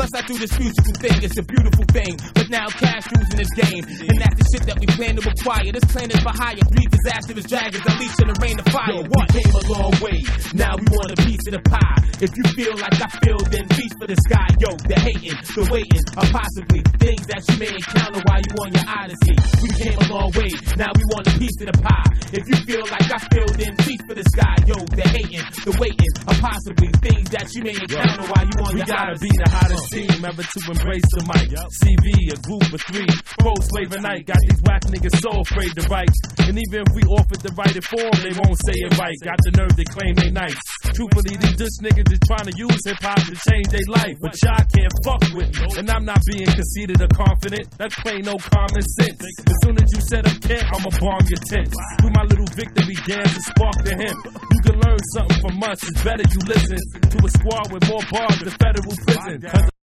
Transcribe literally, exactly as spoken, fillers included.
Plus I do this musical thing, it's a beautiful thing. But now cash rules in this game, and that's the shit that we plan to acquire. This plan is for hire, breathe disastrous dragons, unleash in the rain of fire. Yo, what? We came a long way, now we want a piece of the pie. If you feel like I feel, then reach for the sky. Yo, the hating, the waiting, or possibly things that you may encounter while you on your odyssey. We came a long way, now we want a piece of the pie. If you feel like I feel, then reach for the sky. Yo, the hating, the waiting, or possibly things that you may encounter while you on we your gotta odyssey. be the hottest team ever to embrace the mic. C V, a group of three, pro slave a night. Got these whack niggas so afraid to write. And even if we offered to write it for them, they won't say it right. Got the nerve to claim they nice. Truthfully, these diss niggas is trying to use hip hop to change their life. But y'all can't fuck with me. And I'm not being conceited or confident. That's plain no common sense. As soon as you set up camp, I'ma bomb your tent. Do my little victory dance and spark the hymn. You can learn something from us. It's better you listen to a squad with more bars than federal prison.